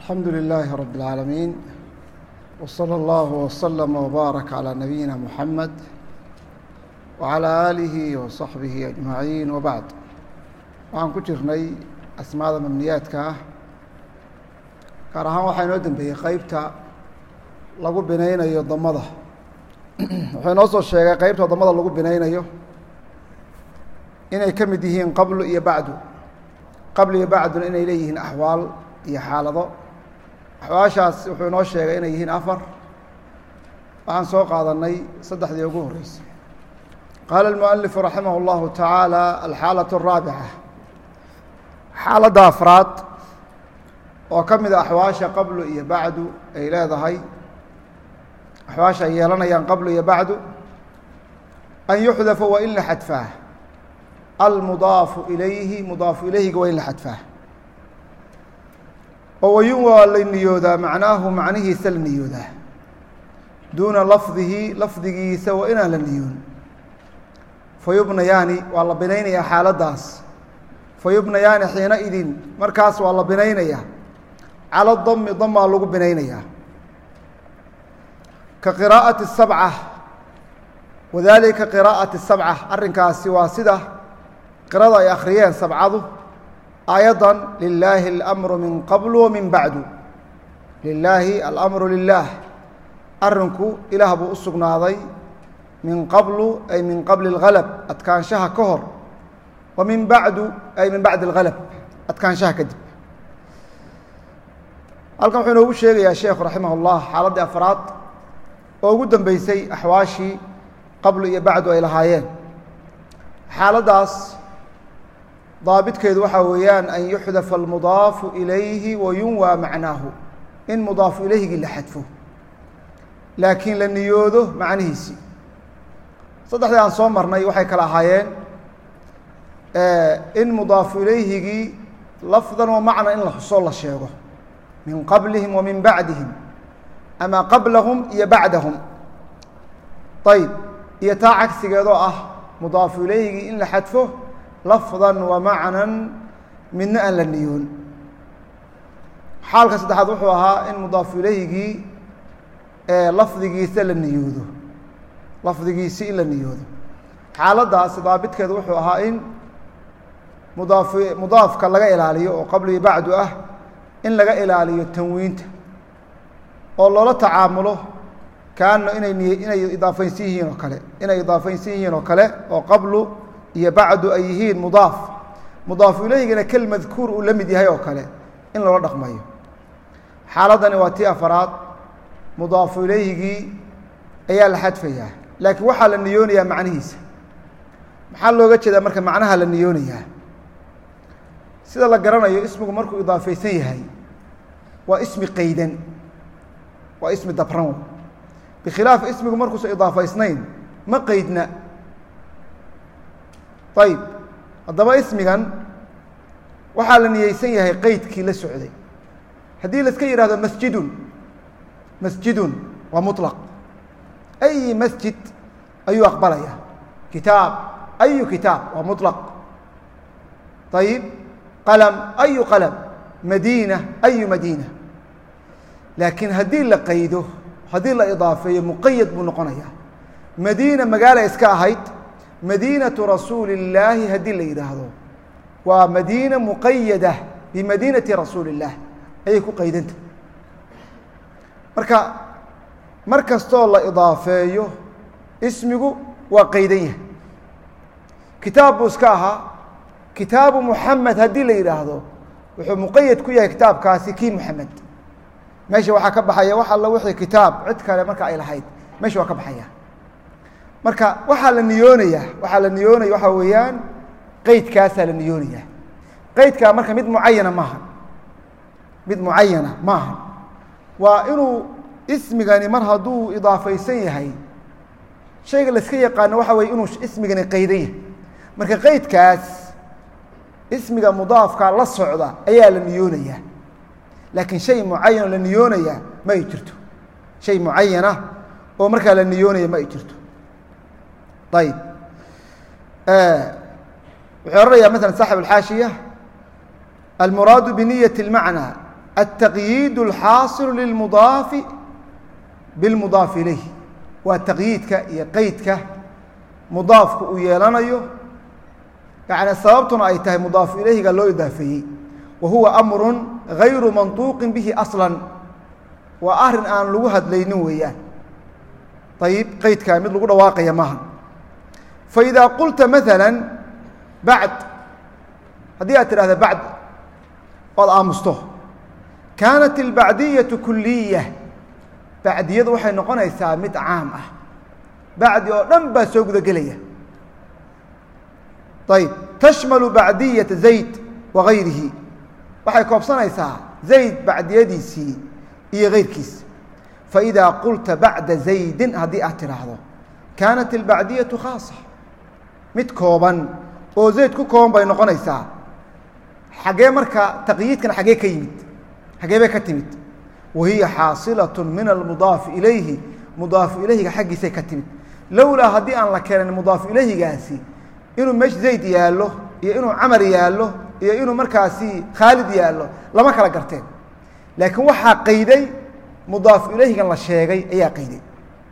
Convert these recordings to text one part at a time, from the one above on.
الحمد لله رب العالمين وصلى الله وسلم وبارك على نبينا محمد وعلى آله وصحبه أجمعين وبعد waxaan ku jirnay asmaada mamniyaadka ah gaar ahaan waxaa inoo dambeeyey qeybta lagu binaynayo damada wuxuu inoo soo sheegay qeybta damada lagu binaynayo inay ka mid yihiin qablu iyo bacdu qabl iyo bacduna inay leeyihiin axwaal iyo xaalado axwaashaas wuxuu inoo sheegay inay yihiin afar waxaan soo qaadanay saddexdii ugu horeysay qaala الmuؤلف raximah الlahu taعaalى alxaalaة الraabica xaaladda afraad oo ka mida axwaasha qablu iyo bacdu ay leedahay axwaasha ay yeelanayaan qablu iyo bacdu an yuxdafa waa in la xadfaa almudaafu ilayhi mudaafu ilayhiga waa in la xadfaa oo wayun waa la niyoodaa macnaahu macnihiisa la niyoodaa duuna lafdihi lafdigiisa waa inaan la niyoon fayubnayaani waa la binaynayaa xaaladdaas fayubnayaani xiina idin markaas waa la binaynayaa cala dami damaa lagu binaynayaa ka qiraa'ati sabca wadalika qiraa'ati sabca arrinkaasi waa sida qirada ay akhriyeen sabcadu aayaddan lilaahi alamru min qablu wa min bacdu lilaahi alamru lilaah arrinku ilaah buu u sugnaaday min qablu ay min qabli اlgalab adkaanshaha ka hor wa min bacdu ay min bacdi اlgalab adkaanshaha kadib halkan wuxuu inoogu sheegayaa sheekhu raximah اllah xaaladdii afraad oo ugu dambeysay axwaashii qablu iyo bacdu ay lahaayeen xaaladdaas daabitkeedu waxaa weeyaan an yuxdafa almudaafu ilayhi wa yunwaa macnaahu in mudaafu ilayhigii la xadfo laakiin la niyoodo macnihiisii saddexdii aan soo marnay waxay kala ahaayeen in mudaafu ilayhigii lafdan wa macna in la xusoo la sheego min qablihim wa min bacdihim ama qablahum iyo bacdahum ayb iyo taa cagsigeedoo ah mudaafu ilayhigii in la xadfo lafdan wa macnan midna aan la niyoon xaalka saddexaad wuxuu ahaa in mudaafu ilayhigii lafdigiisa la niyoodo lafdigiisi in la niyoodo xaaladdaasi daabitkeedu wuxuu ahaa in mudaafka laga ilaaliyo oo qabli bacdu ah in laga ilaaliyo tanwiinta oo loola tacaamulo kaana inay idaafeynsan yihiin oo kale inay idaafeynsan yihiin oo kale oo qablu iyo bacdu ay yihiin mudaaf mudaafu ilayhigana kel madkuur uu la mid yahay oo kale in loola dhaqmayo xaaladdani waa tii afaraad mudaafu ilayhigii ayaa la xadfayaa laakiin waxaa la niyoonayaa macnihiisa maxaa looga jeedaa marka macnaha la niyoonayaa sida la garanayo ismigu markuu idaafeysan yahay waa ismi qaydan waa ismi dabran bikhilaaf ismigu markuusan idaafaysnayn ma qeydna ayib haddaba ismigan waxaa la niyeysan yahay qeydkii la socday haddii la iska yidhahdo masjidun masjidun waa muطlaq أي masjid ayuu aqbalaya kitaab أyu kitaab waa muطlaq ayib qalm أyu qalm madiina أyu madiina laakiin haddii la qaydo haddii la idaafeeyo muqayad buu noqonaya madiina magaala iska ahayd madiinaةu rasuuli الlaahi haddii la yidhaahdo waa madiina muqayada bimadiinati rasuuli الlah ayay ku qaydanta marka mar kastoo la idaafeeyo ismigu waa qaydan yahay kitaab buu iska ahaa kitaabu muxamed haddii la yidhaahdo wuxuu muqayad ku yahay kitaabkaasi kii muxamed meesha waxaa ka baxaya wax alla wixii kitaab cid kale marka ay lahayd meesha waa ka baxaya marka waxaa la niyoonaya waxaa weeyaan qeydkaasaa la niyoonaya qeydkaa marka mid mucayana maaha waa inuu ismigani mar hadduu idaafaysan yahay shayga la iska yaqaano waxa weye inuu ismigani qaydan yahay marka qeydkaas ismiga mudaafka la socda ayaa la niyoonayaa laakiin shay mucayanoo la niyoonayaa ma ay jirto shay mucayana oo markaa la niyoonaya ma ay jirto ayib wuxuu oranayaa maala saaxib alxaashiya almuraadu biniyati اlmacnaa التaqyiid الxaaصil lilmudaafi biاlmudaaf ilayh waa taqyiidka iyo qeydka mudaafku uu yeelanayo yani sababtuna ay tahay mudaaf ilayhiga loo idaafeeyey wa huwa amru gayru manطuuqin bihi aslan waa arin aan lagu hadlaynin weeyaan ayib qeydkaa mid lagu dhawaaqaya maaha faإida qulta maثalا bacd haddii aad tidhahda bacd ood aamusto kaanat اlbacdiyaةu kuliya bacdiyadu waxay noqonaysaa mid caam ah bacdi oo dhan baa soo guda gelaya ayb tashmalu bacdiyaةa zayd wagayrihi waxay koobsanaysaa zayd bacdiyadiisii iyo gayrkiis faإida qulta bacda zaydi haddii aad tidhaahdo kaanat اlbacdiyaةu khaasa mid kooban oo zayd ku kooban bay noqonaysaa xagee marka taqyiidkan xagee ka yimid xagee bay ka timid wahiya xaasilaة min almudaafi ilayhi mudaafu ilayhiga xaggiisay ka timid lowlaa haddii aan la keenin mudaafu ilayhigaasi inuu meesha zayd yaallo iyo inuu camar yaallo iyo inuu markaasi khaalid yaallo lama kala garteen laakiin waxaa qayday mudaafu ilayhigan la sheegay ayaa qayday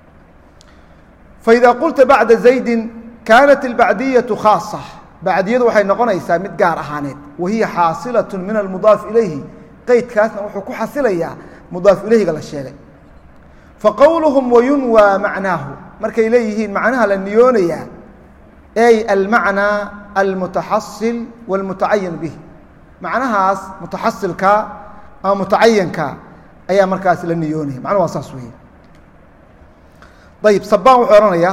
faإida qulta bacda zaydi kaanat اlbacdiyaةu khaasa bacdiyadu waxay noqonaysaa mid gaar ahaaneed wahiya xaasilaة min almudaaf ilayhi qeydkaasna wuxuu ku xasilayaa mudaaf ilayhiga la sheegay faqowluhum wayunwaa macnaahu markay leeyihiin macnaha la niyoonayaa ay almacnaa almutaxasil wاlmutacayan bih macnahaas mutaxasilka ama mutacayanka ayaa markaas la niyoonaya macnuhu waa saas weeye ayb sabaan wuxuu ohanayaa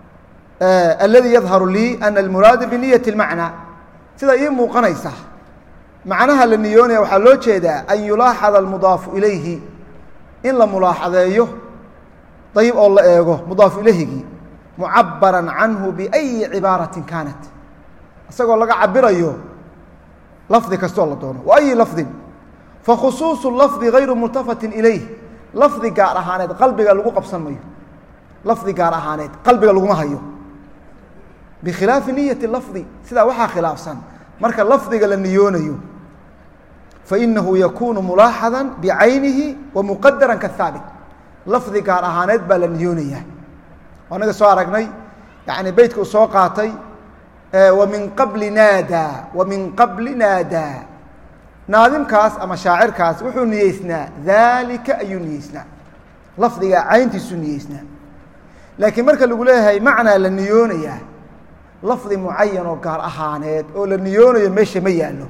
aladi yadharu lii ana almuraada biniyaة اlmacnى sida ii muuqanaysa macnaha la niyoonaya waxaa loo jeedaa an yulaaxada almudaafu ilayhi in la mulaaxadeeyo ayib oo la eego mudaafu ilayhigii mucabara canhu biأyi cibaaraةi kaanat isagoo laga cabirayo lafdi kastoo la doono waأyi lafdin fakhusuuصu lafdi gayru multafati ilayh lafdi gaar ahaaneed qalbiga lagu qabsan mayo lafdi gaar ahaaneed qalbiga laguma hayo bikhilaafi niyati lafdi sidaa waxaa khilaafsan marka lafdiga la niyoonayo fainahu yakunu mulaaxada bicaynihi wa muqadara kahaabit lafdi gaar ahaaneed baa la niyoonayaa anaga soo aragnay yani beytka uu soo qaatay wamin qabli naada wamin qabli naada naadimkaas ama shaacirkaas wuxuu niyeysnaa daalika ayuu niyeysnaa lafdiga cayntiisuu niyeysnaa laakiin marka lagu leeyahay macnaa la niyoonayaa lafdi mucayan oo gaar ahaaneed oo la niyoonayo meesha ma yaallo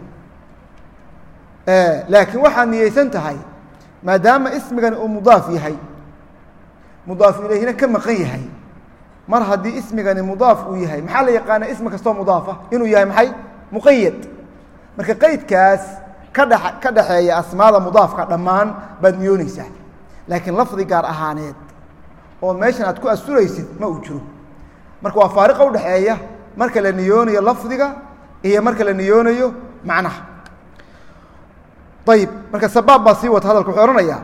laakiin waxaad niyeysan tahay maadaama ismigani uu mudaaf yahay mudaaf ilayhina ka maqan yahay mar haddii ismigani mudaaf uu yahay maxaa la yaqaana ismi kastoo mudaafa inuu yahay maxay muqayad marka qeydkaas ka dhaxeeya asmaada mudaafka dhammaan baad niyoonaysaa laakiin lafdi gaar ahaaneed oo meeshan aad ku asuraysid ma uu jiro marka waa faariqa udhaxeeya marka la niyoonayo lafdiga iyo marka la niyoonayo macnaha ayib marka sabaab baa sii wata hadalka wuxuu ohanayaa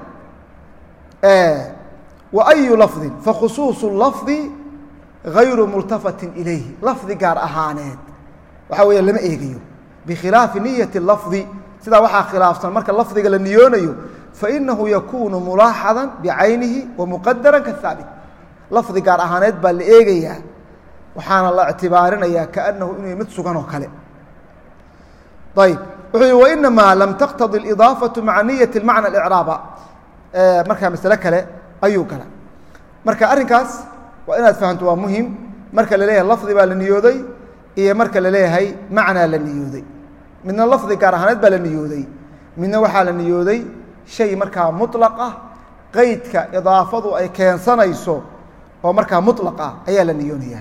wa ayu lafdin fakhusuuصu lafdi gayru multafatin ilayhi lafdi gaar ahaaneed waxaa weeya lama eegayo bikhilaafi niyati lafdi sidaa waxaa khilaafsan marka lafdiga la niyoonayo fainahu yakunu mulaaxada bicaynihi wa muqadara kahaabit lafdi gaar ahaaneed baa la eegayaa waxaana la ictibaarinayaa kaanahu inuu mid sugan oo kale ayb wuxuu yihi wainamaa lam taqtadi اidaafaةu maca niyati macna اcraaba markaa masale kale ayuu gala marka arrinkaas waa inaad fahamto waa muhim marka la leeyahay lafdi baa la niyooday iyo marka la leeyahay macnaa la niyooday midna lafdi gaar ahaaneed baa la niyooday midna waxaa la niyooday shay markaa muطlaq ah qeydka idaafadu ay keensanayso oo markaa muطlaq ah ayaa la niyoonaya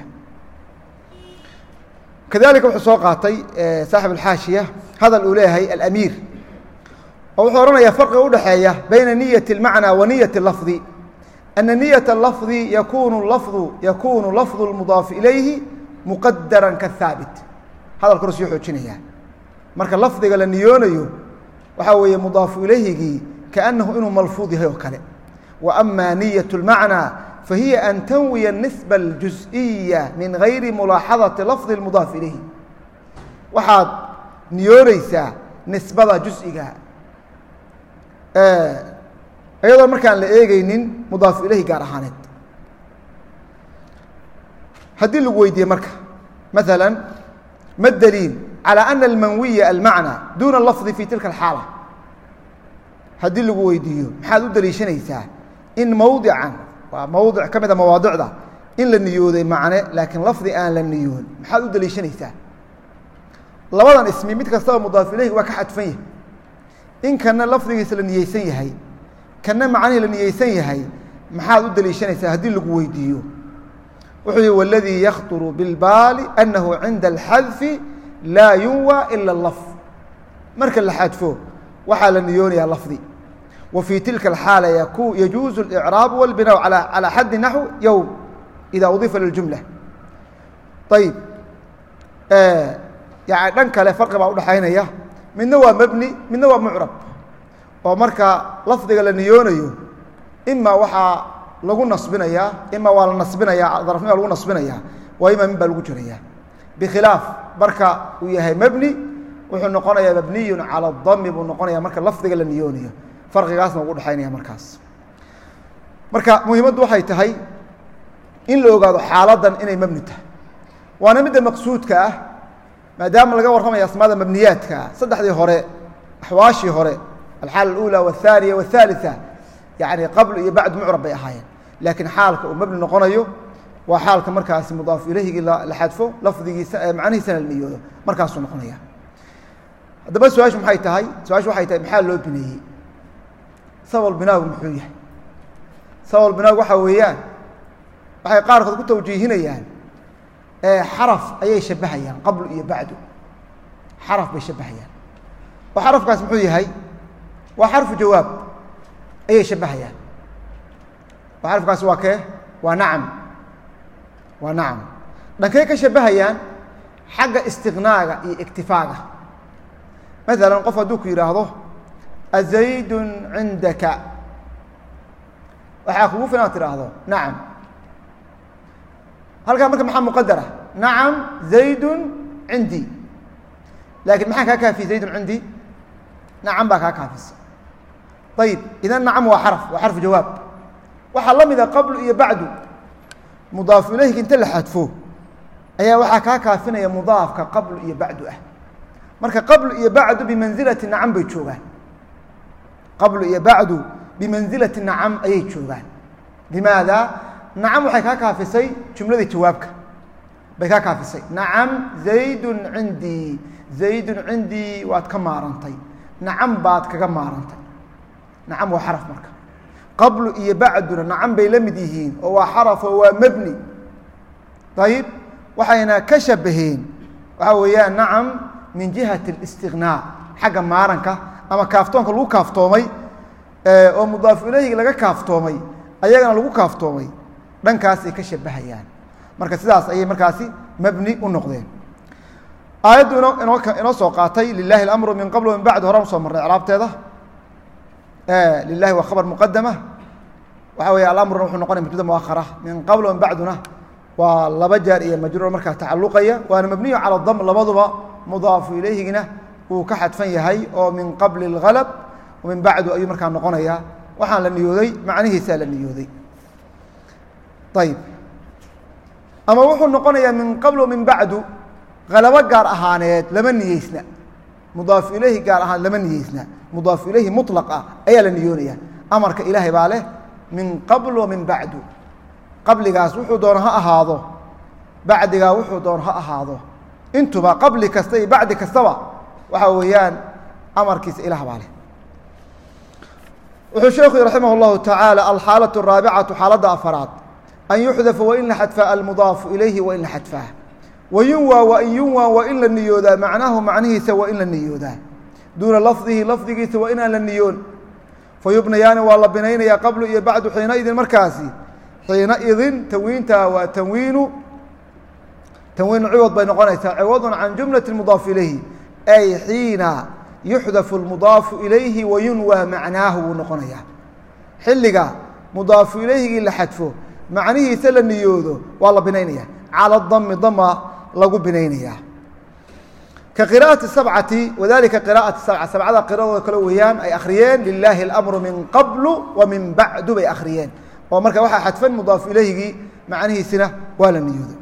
kadalika wuxuu soo qaatay saaxib alxaashiya hadal uu leeyahay alamiir oo wuxuu ohanayaa farqiga udhaxeeya bayna niyati اlmacnى wa niyati lafdi ana niyaة lafdi yakunu lafdu اlmudaafi ilayhi muqadara kahaabit hadalkuna sii xoojinaya marka lafdiga la niyoonayo waxaa weeye mudaafu ilayhigii kaanahu inuu malfuud yahay oo kale wa ama niyaة اlmacnى fahiya an tanwiya الnisba اljuزئiya min gayri mulaaxadaةi lafdi اlmudaaf ilayhi waxaad niyoonaysaa nisbada juز'iga iyadoo markaan la eegeynin mudaaf ilayhi gaar ahaaneed haddii lagu weydiiye marka مثلا ما الدليل على أن المنوي المعنى دون اللفظ في تلك الحالة haddii lagu weydiiyo maxaad u daliishanaysaa in mowdican waa mowdic ka mida mawaadicda in la niyooday macne laakiin lafdi aan la niyoon maxaad u daliishanaysaa labadan ismi mid kastaba mudaaf ilayhi waa ka xadfan yahay in kana lafdigiisa la niyeysan yahay kana macnihii la niyeysan yahay maxaad u daliishanaysaa haddii lagu weydiiyo wuxuu yihi wاladii yakطuru biاlbaali anahu cinda اlxadfi laa yunwى ila اlafظ marka la xadfo waxaa la niyoonayaa lafdi wa fii tilka اxaala yajuuzu اlإcraab wاlbinaaء calى xaddi naxو yowm ida udifa liljumla ayib yani dhan kale farqi baa udhaxaynaya midna waa mebni midna waa mucrab oo marka lafdiga la niyoonayo ima waxaa lagu nasbinayaa ima waa la nasbinayaa darafnima lagu nasbinayaa waa ima min baa lagu jirayaa bikhilaaf marka uu yahay mebni wuxuu noqonayaa mabniyu calى اdami buu noqonaya marka lafdiga la niyoonayo farqigaasna ugu dhexaynaya markaas marka muhiimaddu waxay tahay in la ogaado xaaladan inay mebni tahay waana midda maqsuudka ah maadaama laga warramayo asmaada mabniyaadka saddexdii hore axwaashii hore alxaala اlأulى wالثaaniya wالثaaliثa yani qabl iyo bacd mucrab bay ahaayeen laakiin xaalka uu mebni noqonayo waa xaalka markaasi mudaaf ilayhigii la xadfo lafdigiisa macnihiisana la niyoodo markaasuu noqonaya haddaba su-aashu maxay tahay su-aashu waxay tahay maxaa loo bineeyey sabab binaagu muxuu yahay sabab binaagu waxaa weeyaan waxay qaarkood ku tawjiihinayaan xaraf ayay shabahayaan qabl iyo bacdu xaraf bay shabahayaan oo xarafkaas muxuu yahay waa xarfu jawaab ayay shabahayaan oo xarafkaas waa kee waa nacam waa nacam dhankay ka shabahayaan xagga istiqnaaga iyo iktifaaga مثلا qof hadduu ku yidhaahdo aزaydu cindaka waxaa kugu filan ad tidhaahdo nacam halkaa marka maxaa muqadara nacam zaydu cindii lakin maxaa kaa kaafiye zaydu cindii nacam baa kaa kaafisa ayib idan nacam waa xarf waa xarfu jawaab waxaa la mida qabl iyo bacdu mudaafu ilayhika inta la xadfo ayaa waxaa kaa kaafinaya mudaafka qabl iyo bacdu ah marka qabl iyo bacdu bimanzilati nacam bay joogaan qabl iyo bacdu bimanzilati nacam ayay joogaan limaada nacam waxay kaa kaafisay jumladii jawaabka bay kaa kaafisay nacam zaydun cindii zaydun cindii waad ka maarantay nacam baad kaga maarantay nacam waa xaraf marka qablu iyo bacduna nacam bay la mid yihiin oo waa xaraf oo waa mebni ayib waxayna ka shabaheen waxaa weeyaan nacam min jihati اlistiqnaa xagga maaranka ama kaaftoonka lagu kaaftoomay oo mudaaf ilayhi laga kaaftoomay ayagana lagu kaaftoomay dhankaasay ka shabahayaan marka sidaas ayay markaasi mebni u noqdeen aayaddu inoo soo qaatay lilahi اlamru min qabl min bacd horaan usoo marnay craabteeda lilahi waa khabar muqadama waxa weeye alamruna wuxuu noqonaya mubtada muakhara min qabl min bacduna waa laba jaar iyo majruur markaa tacaluqaya waana mabniyu calى dam labaduba mudaafu ilayhigina uu ka xadfan yahay oo min qabli اlgalb min bacdu ayuu markaa noqonaya waxaan la niyooday macnihiisaa la niyooday ayib ama wuxuu noqonayaa min qabl min bacdu galabo gaar ahaaneed lama niyeysna mudaafu ilayhi gaar ahaan lama niyeysna mudaafu ilayhi muطlaq ah ayaa la niyoonaya amarka ilaahay baa leh min qabl min bacdu qabligaas wuxuu doono ha ahaado bacdigaa wuxuu doono ha ahaado intuba qabli kasta iyo bacdi kastaba waxa weeyaan amarkiisa ilah baa leh wuxuu sheekhu raximah اllahu taعaalى alxaalaة الraabicatu xaaladda afaraad an yuxdafa wain la xadfaa almudaafu ilayhi wain la xadfaa wayunwaa wain yunwaa waa in la niyoodaa macnaahu macnihiisa waa in la niyoodaa duuna lafdihi lafdigiisa waa inaan la niyoon fayubnayaani waa la binaynaya qablu iyo bacdu xiinaidin markaasi xiinaidin tanwiinta waa tanwiinu ciwad bay noqonaysaa ciwadun can jumlati mudaaf ilayhi ay xiina yuxdafu lmudaafu ilayhi wayunwaa macnaahu buu noqonayaa xilliga mudaafu ilayhigii la xadfo macnihiisa la niyoodo waa la binaynaya calى dami dama lagu binaynaya كقراءة السبعة وذلك قراءة السبعة سبعة قراءة kale weeyaan ay akhriyeen للahi الأمر min qبل وmin baعdu bay akhriyeen oo marka waxaa xadfan mضاaf ilayhigii macnihiisina waa la niyooday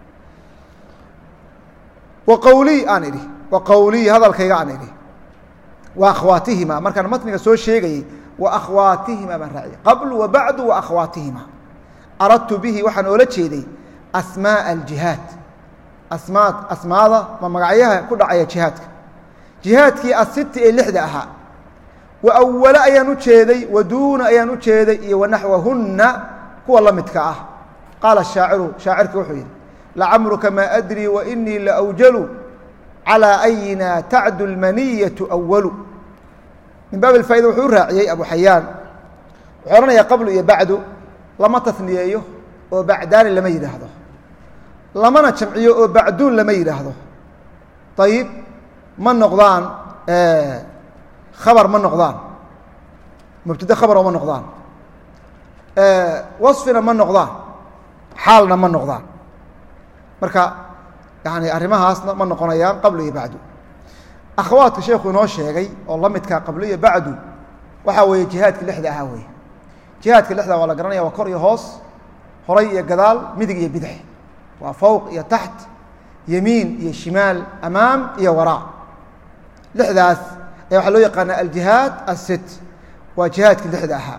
وqwlي aan idhi وqwlي hadalkayga aan idhi وأkhwaatihima markaan matniga soo sheegayey وأkhwaatihima baan raaciyay qبل وbaعdu وأkhwaatihima aradtu bihi waxaan oola jeeday أsmاء الجiهاad asmaada ma magacyaha ku dhacaya jihaadka jihaadkii asiti ee lixda ahaa wa awala ayaan u jeeday wa duuna ayaan u jeeday iyo wanaxwahunna kuwa la midka ah qaala shaaciru shaacirkii wuxuu yidhi lacamruka maa adrii wainii laawjalu calىa ayina tacdu lmaniyatu awalu min baab alfaa'ida wuxuu u raaciyey abu xayaan wuxuu odhanayaa qablu iyo bacdu lama tasniyeeyo oo bacdaani lama yidhaahdo lamana jamciyo oo bacduun lama yidhaahdo ayib ma noqdaan khabar ma noqdaan mubtade khabaroo ma noqdaan wasfina ma noqdaan xaalna ma noqdaan marka yani arrimahaasna ma noqonayaan qablo iyo bacdu akhawaatka sheekhu inoo sheegay oo la midkaa qablo iyo bacdu waxaa weeye jihaadka lixda ahaa weeye jihaadka lixda waa la garanaya waa kor iyo hoos horay iyo gadaal midig iyo bidix waa fowq iyo taxt yamiin iyo shimaal amaam iyo waraa lixdaas ayaa waxaa loo yaqaanaa aljihaad asit waa jihaadkii lixda ahaa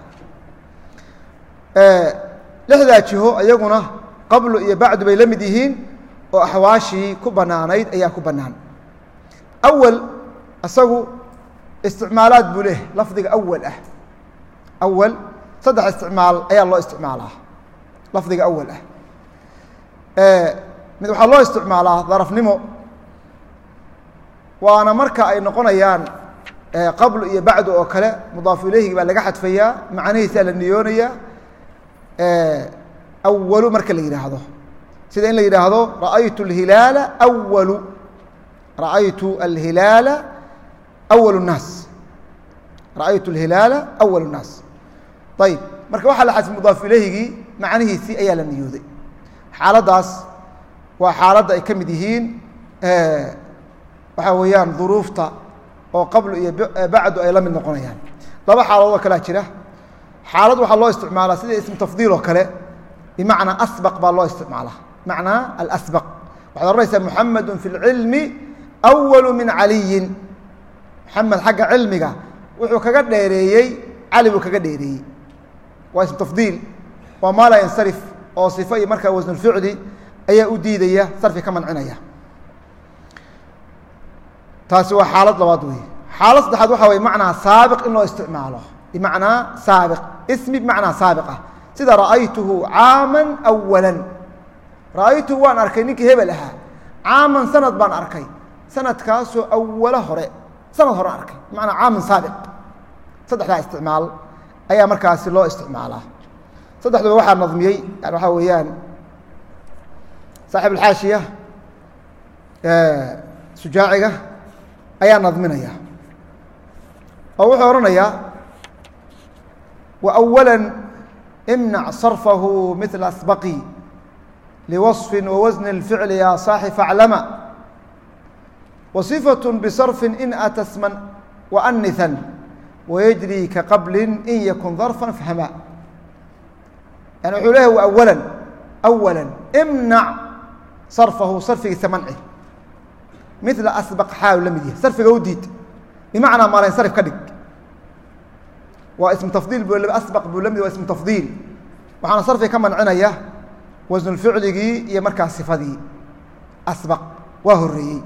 lixdaa jiho iyaguna qablo iyo bacdu bay la mid yihiin oo axwaashii ku bannaanayd ayaa ku bannaan awal isagu isticmaalaad buu leh lafdiga awal ah awal saddex isticmaal ayaa loo isticmaalaa lafdiga awal ah mid waxaa loo isticmaalaa darafnimo waana marka ay noqonayaan qablu iyo bacdu oo kale mudaafu ilayhigi baa laga xadfayaa macnihiisaa la niyoonayaa awalu marka la yidhaahdo sida in la yidhaahdo ra'aytu alhilaala awalu ra'aytu alhilaala awalu الnaas ra'aytu alhilaala awalu الnaas ayib marka waxaa la xadfay mudaafu ilayhigii macnihiisii ayaa la niyooday xaaladdaas waa xaaladda ay ka mid yihiin waxaa weeyaan duruufta oo qablu iyo bacdu ay la mid noqonayaan laba xaaladood oo kalea jira xaalad waxaa loo isticmaalaa sida ismu tafdiil oo kale bimacnaa asbaq baa loo isticmaalaa macnaa alasbaq waxaad ohanaysaa muxamedu fi اlcilmi awalu min caliyin muxamed xagga cilmiga wuxuu kaga dheereeyey cali buu kaga dheereeyey waa ismu tafdiil waa maa laa yansarif oo صifo iyo markaa wasnulficli ayaa u diidaya sarfi ka mancinaya taasi waa xaalad labaad wey xaalad saddexaad waxa wey macnaa saabiq in loo isticmaalo bimacnaa saabiq ismi bimacnaa saabiq ah sida ra'aytuhu caaman awalan ra'aytuhu waan arkay ninkii hebel ahaa caaman sanad baan arkay sanadkaasoo awalo hore sanad hore arkay bimacnaa caaman saabiq saddexdaa isticmaal ayaa markaasi loo isticmaalaa saddexduba waxaa nadmiyey yani waxaa weeyaan saaxib alxaashiya sujaaciga ayaa nadminaya oo wuxuu odhanayaa وأولا امنع صرفه مثل أسبقي لوصف ووزن الفعل يا صاح فاعلما وصفة بصرف إن أتى اسما وأنثا ويجري كقبل إن يكن ظرفا فهما يعني وxuu leeyahy أولا امنع صرفه صرفigiisa منci مثل أسبق xaal la mid yahay sarfiga u diid بمعنىa maalaynsarف ka dhig waa ismu tafdiil bu asbaq buu la mid waa ismu tafdiil waxaana sarfi ka mancinaya wasnulficligii iyo markaa sifadii asbaq waa horeeyey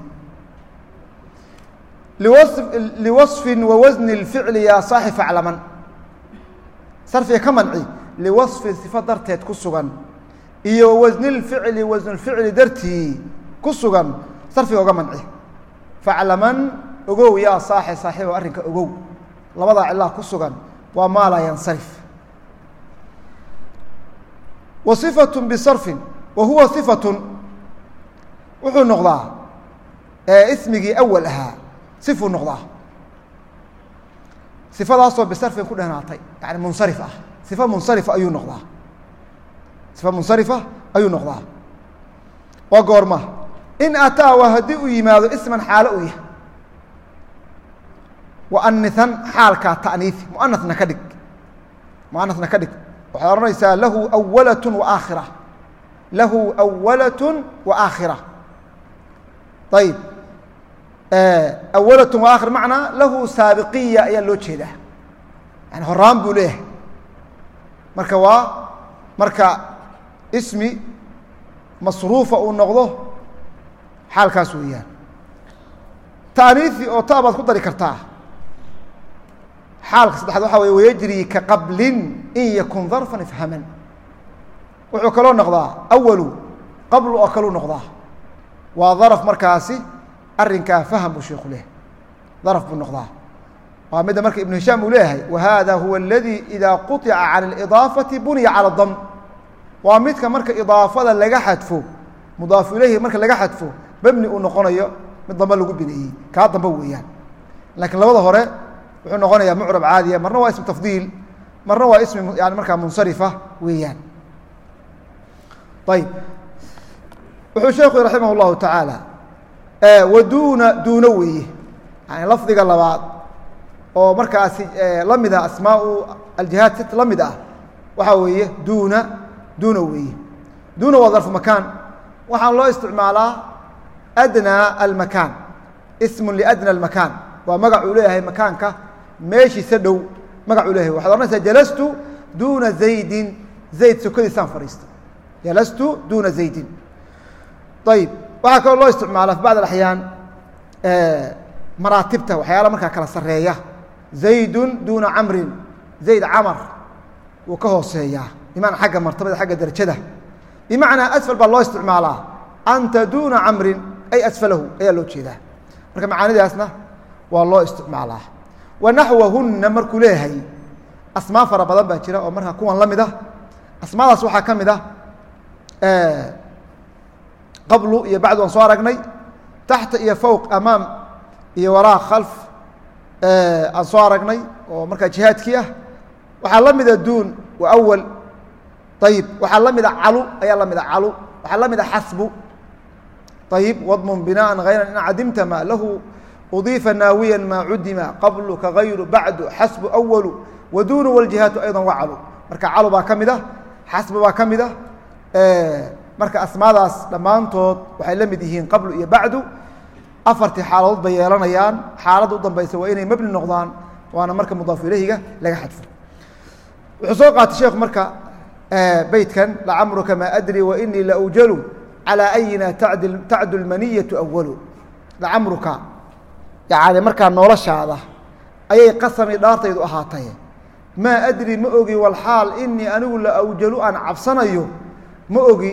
liwaصfin wawasni اlficli yaa saaxi faclaman sarfiga ka manci liwaصfin sifo darteed ku sugan iyo wasnilficli wasnulficli dartii ku sugan sarfiga oga manci faclaman ogow yaa saaxi saaxiibo arrinka ogow labadaa cilaa ku sugan waa maa laa yansarif wa صifaة bصarفi wa huwa صifaة wuxuu noqdaa ismigii awal ahaa صifuu noqdaa صifadaasoo bisarfin ku dhehnaatay yani munsarif ah صifa munsarifa ayuu noqdaa صifa munsarifa ayuu noqdaa waa goorma in ataa waa haddii uu yimaado isman xaalo u yahay waanihan xaalkaa ta'niifi muanasna ka dhig muanasna ka dhig waxaad odhanaysaa lahu awalaة وaakhira lahu awalaة وaakhira ayib awalaة وaakhira macnaa lahu saabiqiya ayaa loo jeedaa yani horaan buu leeyahay marka waa marka ismi masruufa uu noqdo xaalkaas weeyaan taaniifi oo ta baad ku dari kartaa xaalka saddexaad waxaa weye wayajri ka qablin in yakun darfan ifhaman wuxuu kaloo noqdaa awalu qablu oo kaluu noqdaa waa daraf markaasi arrinkaa faham buu sheeku leeyahay daraf buu noqdaa waa midda marka ibnu hishaam uu leeyahay wahada huwa aladi idaa quطica can اlidaafati buniya calى dam waa midka marka idaafada laga xadfo mudaafu ilayhi marka laga xadfo mebni uu noqonayo mid dambe lagu bineeyey kaa dambe weeyaan laakiin labada hore wuxuu noqonayaa mucrab caadiya marna waa ism tafdiil marna waa ismi yani markaa munsarifa weeyaan ayib wuxuu sheeku raximah اllahu tacaala waduuna duuno weeye yani lafdiga labaad oo markaasi la mid ah asmaau aljihaad sit la mid ah waxaa weeye duuna duuna weeye duuna waa darfu makaan waxaan loo isticmaalaa adnaa almakaan ismu liadna almakaan waa magac uu leeyahay makaanka meeshiisa dhow magac uu leeyahay waxad odhanaysaa jalastu duuna zaydin zayd sokadiisaan fadhiista jalastu duuna zaydin ayib waxaa kaloo loo isticmaalaa fi bacd alaxyaan maraatibta waxyaala markaa kala sareeya zaydun duuna camrin zayd camar wuu ka hooseeyaa bimacnaa xagga martabada xagga derajada bimacnaa asfal baa loo isticmaalaa anta duuna camrin ay asfalahu ayaa loo jeedaa marka macaanidaasna waa loo isticmaalaa wa naxwahunna markuu leeyahay asmaa fara badan baa jira oo markaa kuwan la mid ah asmaadaas waxaa ka mid ah qablu iyo bacdu aan soo aragnay taxta iyo fowq amaam iyo waraa khalf aan soo aragnay oo markaa jihaadkii ah waxaa la mida duun wa awal ayib waxaa la mida calu ayaa la mida calu waxaa la mida xasbu ayib wadmun binaan hayran in cadimta ma lahu udiifa naawiya maa cudima qablu ka gayru bacdu xasbu awalu waduunu waljihaatu ayضa wacalu marka calu baa ka mid ah xasbu baa ka mid ah marka asmaadaas dhammaantood waxay la mid yihiin qablu iyo bacdu afartii xaaladood bay yeelanayaan xaaladda u dambaysa waa inay mebni noqdaan waana marka mudaafu ilayhiga laga xadfo wuxuu soo qaatay sheekhu marka beytkan lacamruka maa adri wainii laawjalu calىa ayina tacdu lmaniyatu awalu lacamruka yani markaa noloshaada ayay qasami dhaartaydu ahaatay maa adri ma ogi walxaal inii anigu la awjalu aan cabsanayo ma ogi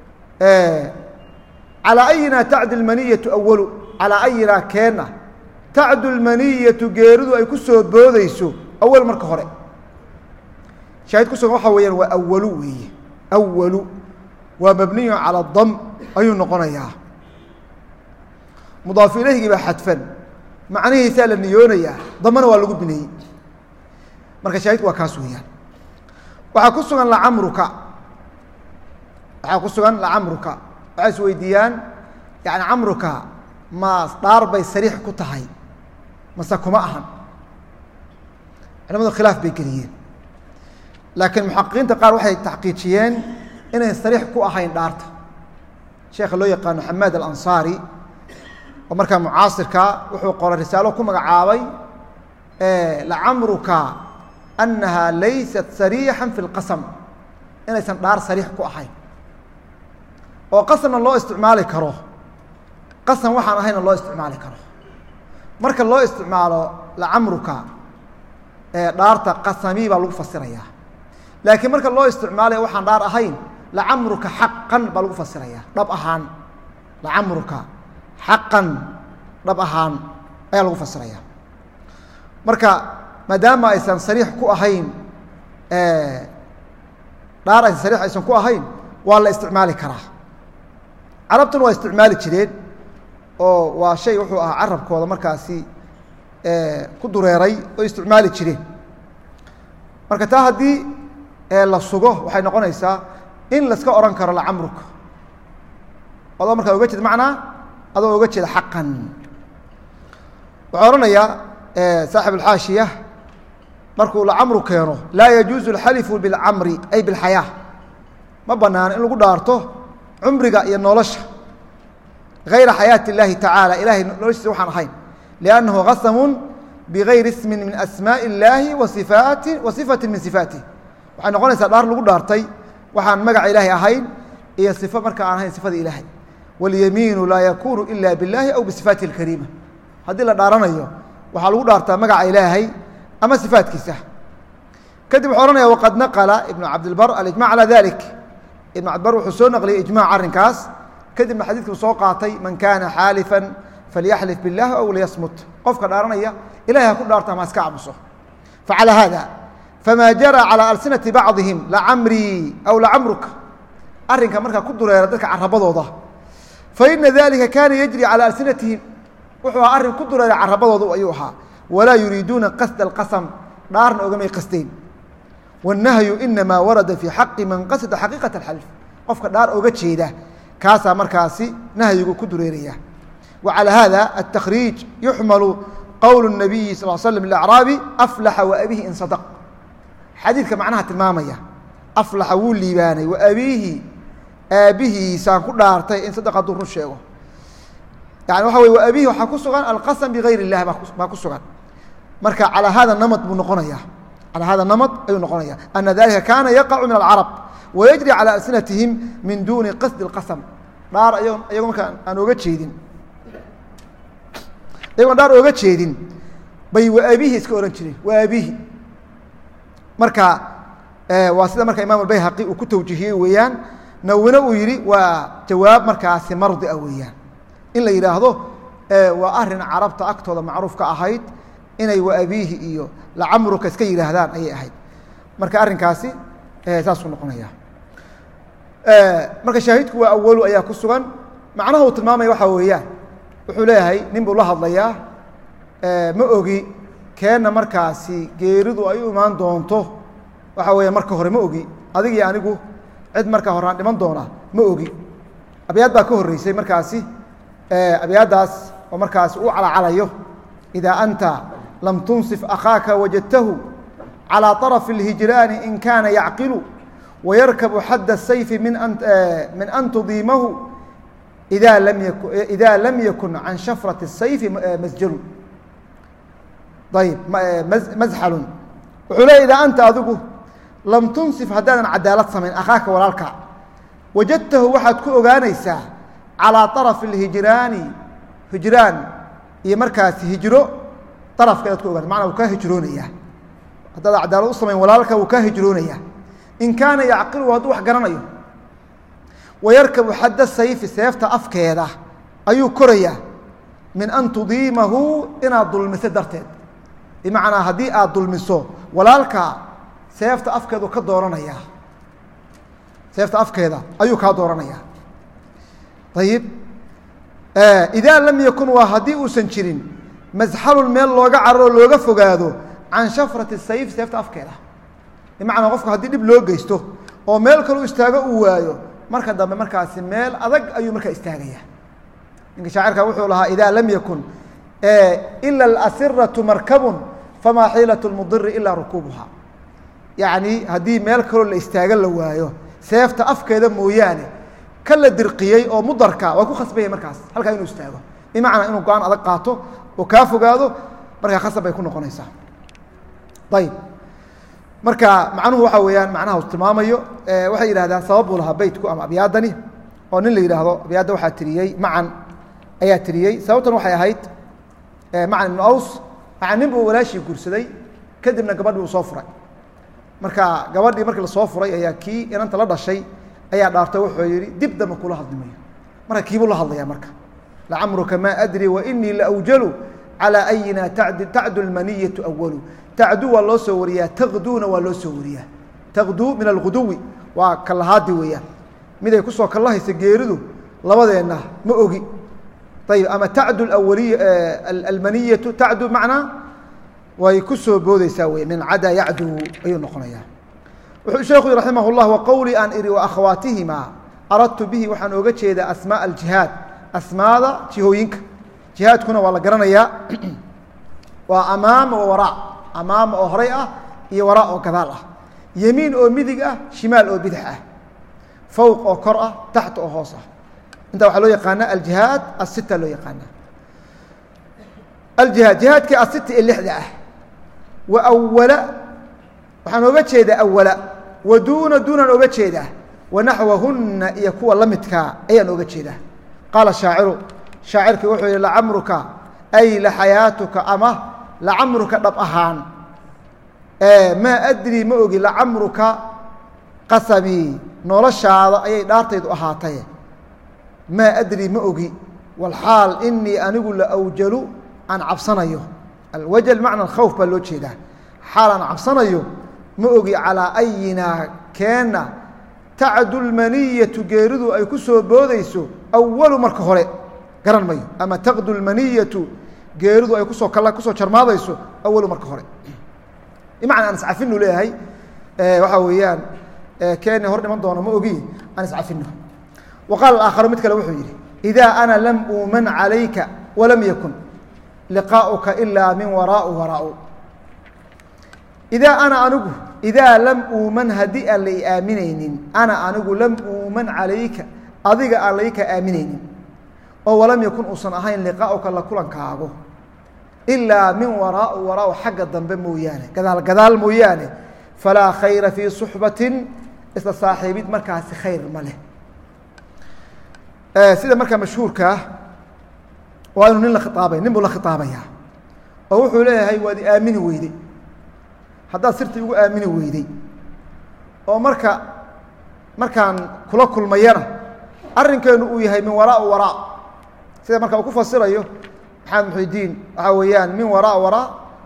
calىa ayina tacdu lmaniyatu awalu calىa ayina keena tacdu lmaniyatu geeridu ay ku soo boodeyso awal marka hore shaahid ku sugan waxaa weeyaan waa awalu weeye awalu waa mabniyu calى dam ayuu noqonayaa mudaafu ilayhigii baa xadfan macnihiisaa la niyoonayaa damana waa lagu bineeyey marka shaahidku waa kaas weeyaan waxaa ku sugan lacamruka waxaa ku sugan lacamruka waxay is weydiiyaan yani camruka ma dhaar bay sariix ku tahay mase kuma ahan culamadu khilaaf bay geliyeen laakiin muxaqiqiinta qaar waxay taxqiijiyeen inayn sariix ku ahayn dhaarta sheekha loo yaqaano xamaad alansaari oo markaa mucaasirka wuxuu qoray risaalo ku magacaabay lacamruka annaha laysat sariixan fi lqasam inaysan dhaar sariix ku ahayn oo qasamna loo isticmaali karo qasam waxaan ahayna loo isticmaali karo marka loo isticmaalo lacamruka dhaarta qasami baa lagu fasirayaa laakiin marka loo isticmaalaya waxaan dhaar ahayn lacamruka xaqan baa lagu fasirayaa dhab ahaan lacamruka xaqan dhab ahaan ayaa lagu fasirayaa marka maadaama aysan sariix ku ahayn dhaar aysan sariix aysan ku ahayn waa la isticmaali karaa carabtuna waa isticmaali jireen oo waa shay wuxuu ahaa carabkooda markaasi ku dureeray oo isticmaali jireen marka taa haddii la sugo waxay noqonaysaa in laska ohan karo lacamruka adoo markaa oga jeed macnaa adoo oga jeeda xaqan wuxuu odhanayaa saaxib alxaashiya markuu lacamru keeno laa yajuuzu alxalifu bilcamri ay bilxayaa ma banaano in lagu dhaarto cumriga iyo nolosha غayra xayaaةi الlahi taعaalى ilahay noloshiisa waxaan ahayn لأnnahu qasm bغayri ismi min asmaaءi الlahi wa صifaةi min صifaatih waxay noqonaysaa dhaar lagu dhaartay waxaan magaca ilaahay ahayn iyo صifo marka aan ahayn sifada ilaahay wاlyamiinu laa yakunu ila biاllahi aw bصifaatihi الkariima haddii la dhaaranayo waxaa lagu dhaartaa magaca ilaahay ama sifaatkiisa kadib wuxuu ohanaya waqad naqla ibn cabdilbar alijmac calى dalik ibn cabdilbar wuxuu soo naqliyey ijmac arrinkaas kadibna xadiidkii soo qaatay man kana xaalifan falyaxlif biاllahi aw liyasmut qofka dhaaranaya ilahay ha ku dhaarta ama haska aamuso facalى hada fama jara calى alsinati bacضihim lacamrii aw lacamruka arrinka markaa ku dureera dadka carabadooda faina dalika kana yajri calى alsinatihim wuxuu ahaa arrin ku dureera carabadooda ayuu ahaa walaa yuriiduuna qasda اlqasm dhaarna ogamay qasteen wالnahyu inamaa warada fii xaqi man qasda xaqiiqaة اxalf qofka dhaar oga jeeda kaasaa markaasi nahyigu ku dureeraya وعalى hada التkriiج yuxmalu qowl النabiyi sal slm لأcraabi aflaxa وabihi in sadq xadiidka macnaha tilmaamaya aflaxa wuu liibaanay وabiihi aabihiisaan ku dhaartay in sadq hadduu run sheego yani waxa wey وabihi waxaa ku sugan alqasm bغayr الlah baa ku sugan marka calى hada namd buu noqonaya calى hada namd ayuu noqonaya أna dalika kana yaqacu min الcarab وyجري عalى alsinatihim min duni qasdi اqasm dhaar ayagoo markaa aan oga jeedin ayagoon dhaar oga jeedin bay waabihi iska ohan jireen waabihi marka waa sida marka imam اbayhaqi uu ku tawjihiyey weeyaan nawina uu yihi waa jawaab markaasi mardi a weeyaan in la yidhaahdo waa arin carabta agtooda macruuf ka ahayd inay waabihi iyo lacamruka iska yihaahdaan ayay ahayd marka arrinkaasi saasuu noqonaya marka shaahidku waa awalu ayaa ku sugan macnaha uu tilmaamaya waxaa weeyaan wuxuu leeyahay nin buu la hadlayaa ma ogi keenna markaasi geeridu ay u imaan doonto waxa weeya marka hore ma ogi adig iyo anigu cid marka horaan dhiman doona ma ogi abyaad baa ka horreysay markaasi abyaaddaas oo markaasi u calacalayo idaa anta lam tunsif akhaaka wajadtahu calى طرف الهijrاn in kana yacqilu وyarkb xad الsayf min an tudiimahu إida lam yakun can shafraة الsayf masjalu ayb mazxalu wuxuu leey idaa anta adigu lam tunsif haddaadan cadaalad samayn akhaaka walaalka wajadtahu waxaad ku ogaanaysaa calىa طرف الhijraani hijraan iyo markaasi hijro طarafkeedaad ku ogaanay macnaa wuu kaa hijroonaya haddaad cadaalad u samayn walaalka wuu kaa hijroonaya in kaana yacqilu hadduu wax garanayo wayarkabu xadda sayfi seefta afkeeda ayuu korayaa min an tudiimahu inaad dulmiso darteed bimacnaa haddii aad dulmiso walaalka seefta afkeedu ka dooranaya seefta afkeeda ayuu kaa dooranaya ayib idaa lam yakun waa haddii uusan jirin masxalun meel looga cararo looga fogaado can shafrati sayf seefta afkeeda bimacnaa qofku haddii dhib loo geysto oo meel kaleu istaago uu waayo marka dambe markaasi meel adag ayuu markaa istaagaya ninka shaacirka wuxuu lahaa idaa lam yakun ila alasiratu markabun famaa xiilat lmudiri ilaa rukuubuha yacni haddii meel kaloo la istaago la waayo seefta afkeeda mooyaane ka la dirqiyey oo mudarka waa ku khasbaya markaas halkaa inuu istaago bimacnaa inuu go-aan adag qaato oo kaa fogaado markaa khasab bay ku noqonaysaa ayb marka macnuhu waxa weeyaan macnaha u tilmaamayo waxay yidhahdaan sabab buu lahaa beytku ama abyaadani oo nin la yidhaahdo abyaadda waxaa tiriyey macan ayaa tiriyey sababtan waxay ahayd macan ibnu aws macan nin buu walaashii guursaday kadibna gabadhii uu soo furay marka gabadhii markii lasoo furay ayaa kii inanta la dhashay ayaa dhaartay wuxuu yihi dib damba kula hadli mayo marka kiibuu la hadlaya marka lacamruka maa adri wainii laawjalu calى ayina tacdu lmaniyatu awalu tacdu waa loo soo wariyaa taqduuna waa loo soo wariyaa taqdu min alguduwi waa kalahaadi weeyaan miday kusoo kalahaysa geeridu labadeenna ma ogi ayib ama tacdu almaniyatu tacdu macnaa way ku soo boodeysaa wey min cada yacdu ayuu noqonayaa wuxuu sheekhu raximah اllah waqowlii aan ihi waakhawaatihima aradtu bihi waxaan ooga jeedaa asmaaء aljihaad asmaada jihooyinka jihaadkuna waa la garanayaa waa amaam oo waraa amaam oo horay ah iyo waraa oo gadaal ah yemiin oo midig ah shimaal oo bidix ah fowq oo kor ah taxt oo hoos ah inta waxaa loo yaqaana aljihaad asita loo yaqaana aljihaad jihaadkii asita ee lixda ah wa awala waxaan ooga jeedaa awala wa duuna duunaan ooga jeedaa wanaxwahuna iyo kuwa la midkaa ayaan ooga jeedaa qaala shaaciru shaacirkii wuxuu yihi lacamruka ay laxayaatuka ama lacamruka dhab ahaan maa adri ma ogi lacamruka qasamii noloshaada ayay dhaartaydu ahaatay maa adri ma ogi walxaal inii anigu la awjalu aan cabsanayo alwajal macna khawf baa loo jeedaa xaal aan cabsanayo ma ogi calaa ayinaa keenna tacdu lmaniyatu geeridu ay ku soo boodayso awalu marka hore garan mayo ama taqdu lmaniyatu geeridu ay kusoo jarmaadayso awalu marka hore bimacna aan iscafinu leeyahay waxaa weeyaan keeni hor dhiman doono ma ogi aan iscafino wa qaala aakharu mid kale wuxuu yidhi idaa ana lam uuman calayka walam yakun liqaa'uka ilaa min waraau waraau idaa ana anigu idaa lam uuman haddii aan la i aaminaynin ana anigu lam uuman calayka adiga aan layka aaminaynin oo walam yakun uusan ahayn liqaa'uka la kulankaago ilaa min waraau waraau xagga dambe mooyaane gadaal gadaal mooyaane falaa khayra fii suxbatin isla saaxiibid markaasi khayr ma leh sida markaa mashhuurkaa waa inuu nin la khiaabay nin buu la khitaabayaa oo wuxuu leeyahay waad i aamini weyday haddaad sirtii ugu aamini weyday oo markaan kula kulmayana arrinkeenu uu yahay min waraau waraa sida marka uu ku fasirayo maxamed muxidiin waxaa weeyaan min waraa waraa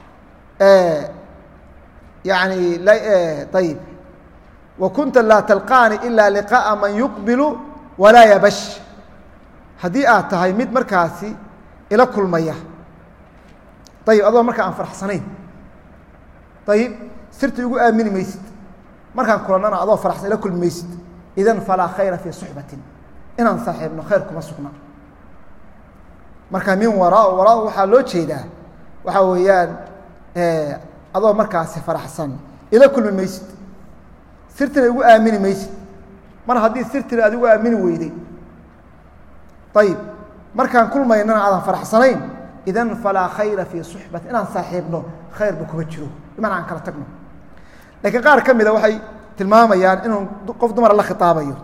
yani ayib wa kunta laa talqaani ilaa liqaa'a man yuqbilu walaa yabash haddii aad tahay mid markaasi ila kulmaya ayib adoo markaa aan faraxsanayn ayib sirtii ugu aamini maysid markaan kulannana adoo faraxsan ila kulmi maysid idan falaa khayra fii suxbatin inaan saaxiibno khayr kuma sugna marka min waraau waraau waxaa loo jeedaa waxaa weeyaan adoo markaasi faraxsan ila kulmi maysid sirtina igu aamini maysid mar haddii sirtina aad igu aamini weyday ayib markaan kulmaynana aadan faraxsanayn idan falaa khayra fii suxbati inaan saaxiibno khayrba kuma jiro bimacna aan kala tagno laakiin qaar ka mida waxay tilmaamayaan inuu qof dumara la khitaabayo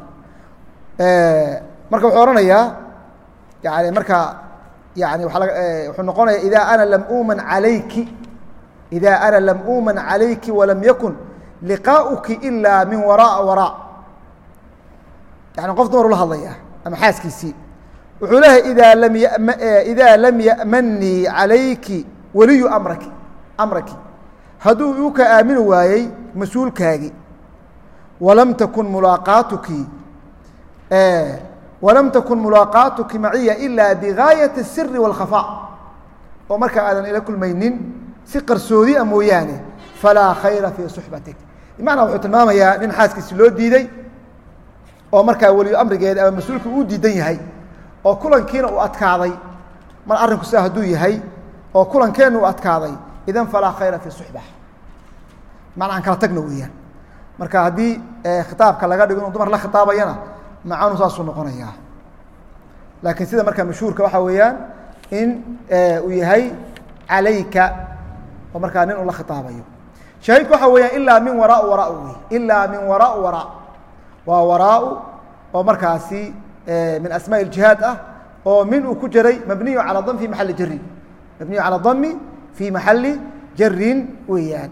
marka wuxuu ohanayaa yani marka yani wuxuu noqonaya ida ana lam uuman alayki ida ana lam uuman calayki walam yakun liqaa'uki ilaa min waraaa waraa yani qof dumar ula hadlaya ama xaaskiisii wuxuu leeyahay idaa lam ya'manii calayki waliyu amraki hadduu igu ka aamini waayey mas-uulkaagi walam takun mulaaqaatuki maciya ilaa bigaayati الsiri wاlkhafaa oo markaa aadan ila kulmaynin si qarsoodi a mooyaane falaa khayra fii suxbatik bimacnaa wuxuu tilmaamayaa nin xaaskiisi loo diiday oo markaa weliyu amrigeeda ama mas-uulka uu diidan yahay oo kulankiina uu adkaaday mar arrinku sidaa hadduu yahay oo kulankeenna uu adkaaday idan falaa khayra fii suxba macna aan kala tagno weeyaan marka haddii khitaabka laga dhigo inuu dumar la khitaabayana macanu saasuu noqonayaa laakiin sida markaa mashhuurka waxaa weeyaan in uu yahay calayka oo markaa nin uu la khitaabayo shaahidku waxaa weeyaan ilaa min waraau waraa wey ilaa min waraau waraa waa waraau oo markaasi min asmaaء الجihaad ah oo min uu ku jiray mabniyu calى dam fi maali jarin mabniyu calى dami fii maxali jarin weeyaan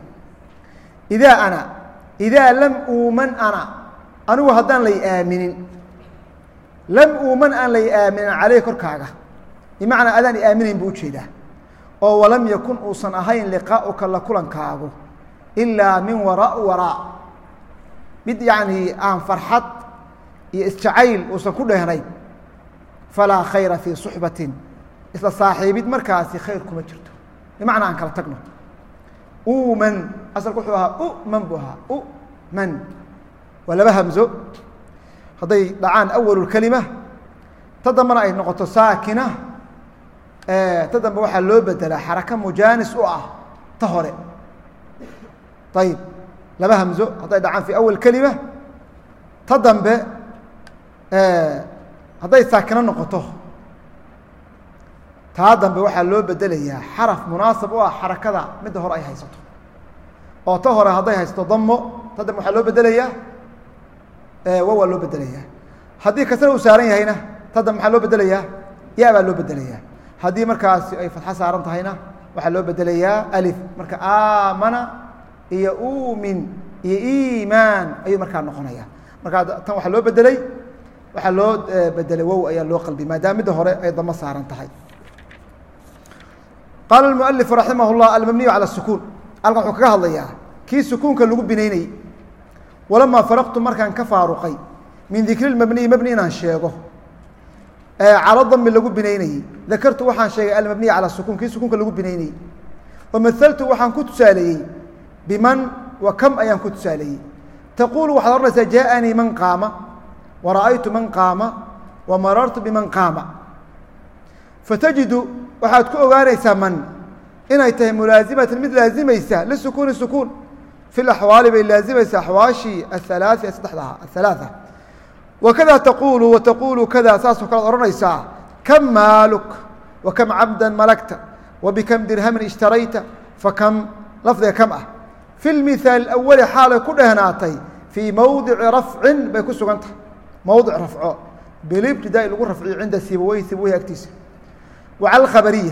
idaa lam uuman ana anigu haddaan lay aaminin lam uuman aan lay aaminin caleyh korkaaga bimacnaa adaan i aaminayn buu ujeedaa oo walam yakun uusan ahayn liqaa'uka la kulankaagu ilaa min waraau waraa mid yani aan farxad iyo isjacayl uusan ku dheehnayn falaa khayra fii suxbatin isla saaxiibid markaasi khayr kuma jirto bimacnaa aan kala tagno uman asalku wuxuu ahaa uman buu ahaa uman waa laba hamzo hadday dhacaan awal kelima ta dambana ay noqoto saakina ta dambe waxaa loo bedelaa xaraka mujaanis u ah ta hore ayib laba hamzo hadday dhacaan fi awal kelima ta dambe hadday saakino noqoto taa dambe waxaa loo bedelayaa xaraf munaasab u ah xarakada midda hore ay haysato oo ta hore hadday haysato damo ta dambe waxaa loo bedelayaa waa loo bedelayaa haddii kasra uu saaran yahayna ta dambe maxaa loo bedelayaa ya baa loo bedelayaa haddii markaasi ay fatxo saaran tahayna waxaa loo bedelayaa alif marka aamana iyo umin iyo iimaan ayuu markaa noqonaya markaa tan waxaa loo bedelay waxaa loo bedelay wow ayaa loo qalbi maadaama midda hore ay damo saaran tahay qaala اmualif raximah اllah almabniyu calى الsukuun halkan wuxuu kaga hadlayaa kii sukuunka lagu binaynayey walamaa faraqtu markaan ka faaruqay min dikri mabniyi mabni inaan sheego cala dami lagu binaynayey dakartu waxaan sheegay almabniya calى sukuun kii sukuunka lagu binaynayey wamahaltu waxaan ku tusaaleeyey biman wa kam ayaan ku tusaaleeyey taquulu waxaad odhanaysaa jaaءanii man qaama wara'aytu man qaama wamarartu biman qaama fatajidu waxaad ku ogaanaysaa man inay tahay mulaasimatan mid laazimaysa lisukuuni sukuun fi laxwaali bay laazimaysaa axwaashii ahalaaثi ee saddexdaha ahalaaثa wakada taquulu wataqulu kada saasoo kalead odhanaysaa kam maaluk wakam cabda malagta wabikam dirhamin ishtarayta fakam lafdiga kam ah fi lmithaal awali xaalay ku dhehnaatay fii mowdici rafcin bay ku sugan tahay mowdic rafco bilibtidaai lagu rafciyo cinda sibawey sibaweyhi agtiisa wacala alkhabariya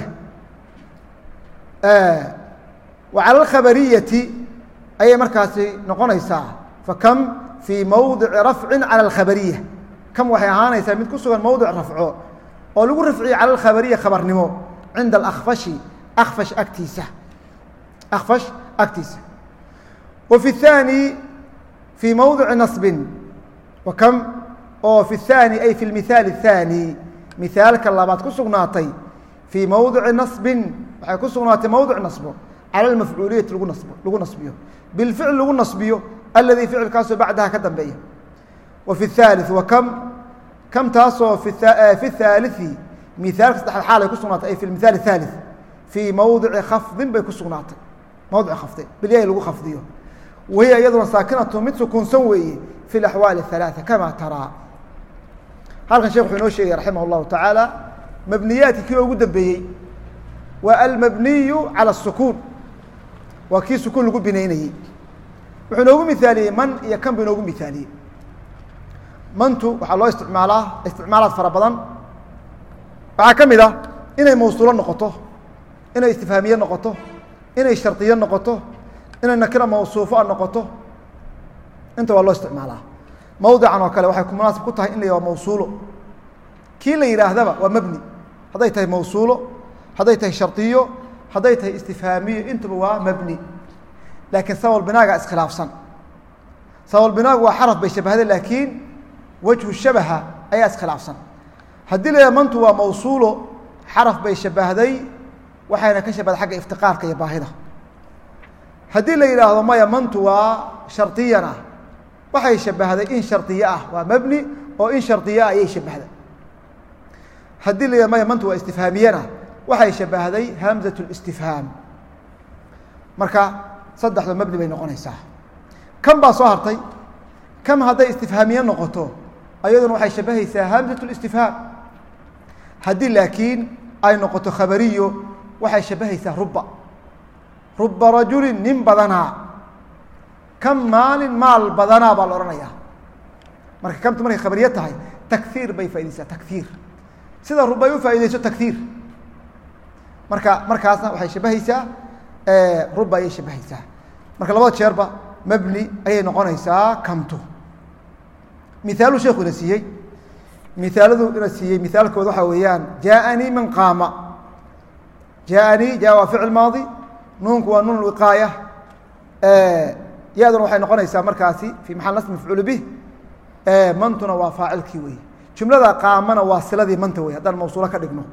wacala alkhabariyati ayay markaasi noqonaysaa fakam fii mowdici rafcin cala alkhabariya kam waxay ahaanaysaa mid ku sugan mowdic rafco oo lagu rafciyo cala alkhabariya khabarnimo cinda alakfashi akfash agtiisa akfash agtiisa wa fi الثاني في mowdici naصbin wa kam oo fi الثاني ay fi اlmithaal الثاني mihaalka labaad ku sugnaatay fii mowdici naصbin waxay ku sugnaatay mowdic naصbo cala almafcuuliyati lagu nasbiyo bilficl lagu nasbiyo aladii ficilkaasoo bacdaha ka dambeeya wa fi الثالث wa kam taasoo fi الثaaliثi mihaalka saddexaad xaalay ku sugnaatay ay fi اmithaal الثالث fii mowdici khafdin bay ku sugnaatay mowdic khafdi bilyahi lagu khafdiyo wahiya iyaduna saakinatu mid sukuunsan weeye fi اlaxwaali الثaلaaثa kama taraa halkan shekh wuxuu inoo sheegay raximah اllahu tacaala mabniyaadki kii ugu dambeeyey waa almabniyu calى الsukuun waa kii sukuun lagu binaynayey wuxuu inoogu mihaaliyey man iyo kan bu inoogu mihaaliyey mantu waxaa loo isticmaalaa isticmaalaad fara badan waxaa ka mid ah inay mawsuulo noqoto inay istifhaamiye noqoto inay shardiye noqoto inay nakira mawsuufo a noqoto inta waa loo isticmaalaa mawdican oo kale waxay ku munaasib ku tahay in la yihahdo mawsuulo kii la yidhaahdaba waa mabni hadday tahay mawsuulo hadday tahay shardiyo hadday tahay istifhaamiyo intuba waa mabni laakiin sabab binaaga iskhilaafsan sabab binaagu waa xaraf bay shabahday laakiin wajhu shabaha ayaa iskhilaafsan haddii la yihahdo mantu waa mawsuulo xaraf bay shabahday waxayna ka shabahday xagga iftiqaarka iyo baahida haddii la yidhaahdo maya mantu waa shardiyana waxay shabahday in shardiye ah waa mabni oo in shardiye ah ayay shabahday haddii la yihahdo maya mantu waa istifhaamiyana waxay shabahday hamzat اlistifhaam marka saddexda mabni bay noqonaysaa kam baa soo hartay kam hadday istifhaamiye noqoto ayaduna waxay shabahaysaa hamzat اlistifhaam haddii laakiin ay noqoto khabariyo waxay shabahaysaa ruba rajulin nin badanaa kam maalin maal badanaa baa la odhanayaa marka kamtu markay khabariye tahay takhiir bay faa'idaysaa takhiir sida ruba ay u faa'idayso takhiir markaasna waxay shabahaysaa ruba ayay shabahaysaa marka labada jeerba mabni ayay noqonaysaa kamtu mihaalu sheekhu ina siiyey mihaaladu ina siiyey mihaalkooda waxaa weeyaan jaaءanii man qaama jaaءanii jaa waa ficil maadi nuunku waa nuun wiqaaya ya-duna waxay noqonaysaa markaasi fii maxal nasb mafcuul bih mantuna waa faacilkii wey jumlada qaamana waa siladii manta wey haddaan mawsuulo ka dhigno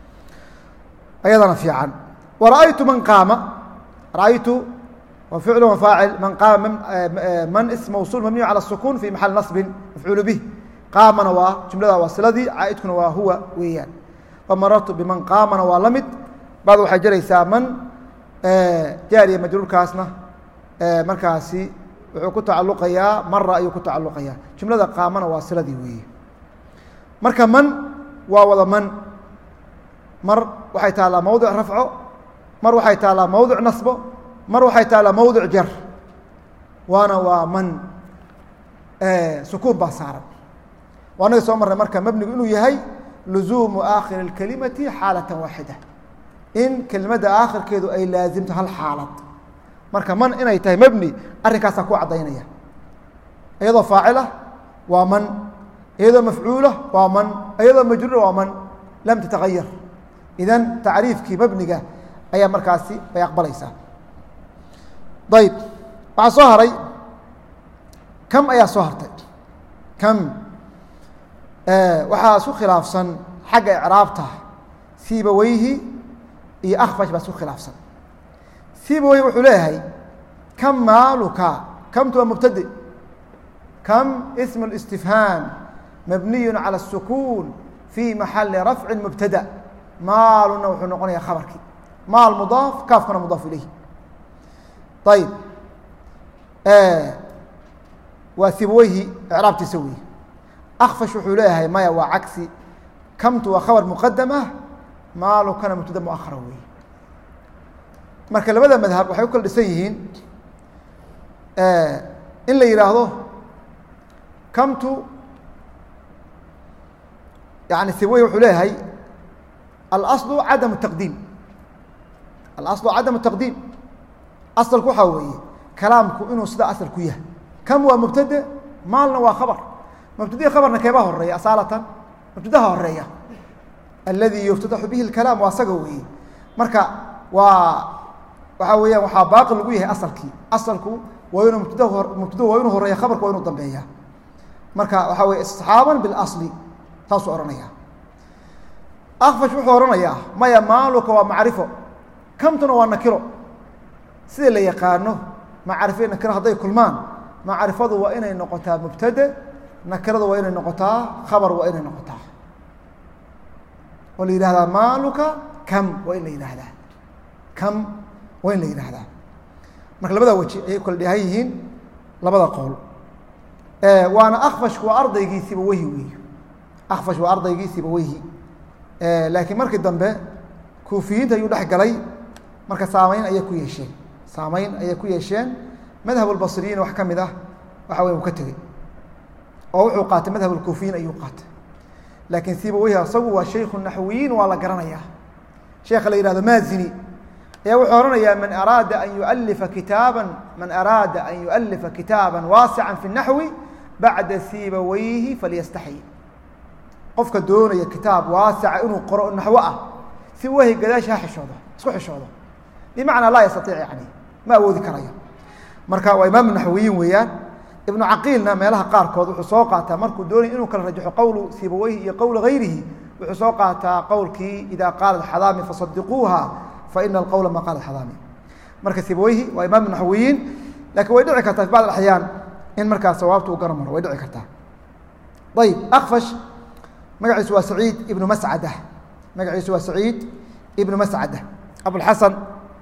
ayadana fiican wara'aytu man qaama ra'aytu waa ficlu wa faacil man qaama man ism mawsuul mabniyu calى الsukun fi maxali naصbin mafcuul bih qaamana waa jumlada waa siladii caaidkuna waa huwa weeyaan wamarartu biman qaamana waa la mid bacd waxay jiraysaa man jaariya majruurkaasna markaasi wuxuu ku tacaluqayaa mara ayuu ku tacaluqayaa jumlada qaamana waa siladii weeye marka man waa wada man mar waxay taallaa mowdic rafco mar waxay taallaa mowdic nasbo mar waxay taallaa mowdic jar waana waa man sukuun baa saaran waa anaga soo marnay marka mabnigu inuu yahay luzuumu aakhiri اlkelimati xaalata waaxida in kelimadda aakhirkeedu ay laazimto hal xaalad marka man inay tahay mabni arrinkaasaa ku caddaynaya iyadoo faacila waa man iyadoo mafcuula waa man iyadoo majruura waa man lam tatagayar idan tacriifkii mabniga ayaa markaasi bay aqbalaysaa ayb waxaa soo haray kam ayaa soo hartay kam waxaa isku khilaafsan xagga icraabta sibaweyhi iyo akfash baa isku khilaafsan sibaweyhi wuxuu leeyahay kam maaluka kamtu waa mubtade kam ism اlistifhaam mabniyu calى الsukuun fii maxali rafci mubtada maaluna wuxuu noqonaya khabarkii maal mudaaf kaafkuna mudaaf ilayh ayb waa sibaweyhi icraabtiisa wey akfash wuxuu leeyahay maya waa cagsi kamtu waa khabar muqadam ah maalukana mubtada muahara wey marka labada madhab waxay u kala dhisan yihiin in la yidhaahdo kamtu yani sibaweyhi wuxuu leeyahay alaslu cadam taqdiim alaslu cadam taqdiim asalku waxaa weeye kalaamku inuu sidaa asal ku yahay kam waa mubtade maalna waa khabar mubtadii khabarna keebaa horeeya asaalatan mubtadaha horeeya aladi yuftataxu bihi اlkalaam waa asaga weeye marka waxaa weeyaan waxaa baaqi lagu yahay asalkii asalku waa inuu mubtada waa inuu horeeya khabarka waa inuu dambeeya marka waxaa weye istisxaaban biاlasli taasuu ohanaya akfash wuxuu ohanayaa maya maaluka waa macrifo kamtuna waa nakiro sida la yaqaano macrifo nakiro hadday kulmaan macrifadu waa inay noqotaa mubtade nakirada waa inay noqotaa khabar waa inay noqotaa oo la yihahdaa maaluka kam waa in la yihahdaa kam waa in la yihahdaa marka labada weji ayay kala dhahan yihiin labada qowl waana akfashku waa ardaygii sibaweyhi wey akfash waa ardaygii sibaweyhi laakiin markii dambe kuufiyiinta ayuu dhex galay marka saameyn ayay ku yeesheen saameyn ayay ku yeesheen madhab اlbasriyiin wax ka mid ah waxa wey uu ka tegey oo wuxuu qaatay madhab اlkuufiyiin ayuu qaatay laakiin sibaweyhi asagu waa shaykhu naxwiyiin waa la garanayaa sheekha la yihahdo maazini ayaa wuxuu ohanayaa man araada an yualifa kitaaba waasica fi الnaxwi bacda sibaweyhi falyastaxyi qofka doonaya kitaab waasica inuu qoro naxwo ah sibaweyhi gadaashi ha xishoodo isku xishoodo bimacnaa laa yastaiic yani ma awoodi karayo marka waa imaamu naxwiyiin weeyaan ibnu caqiilna meelaha qaarkood wuxuu soo qaataa markuu doonaya inuu kala rajaxo qowlu sibaweyhi iyo qowla gayrihi wuxuu soo qaataa qowlkii ida qaalat xadaami fasadiquuha faina alqowla ma qaalat xadaami marka sibaweyhi waa imaamu naxwiyiin lakiin way dhici kartaa fi bacd axyaan in markaas sawaabta uu garan maro way dhici kartaa ayib akfash magaciisu waa saciid ibnu mascada magaciisu waa saciid ibnu mascada abulxasan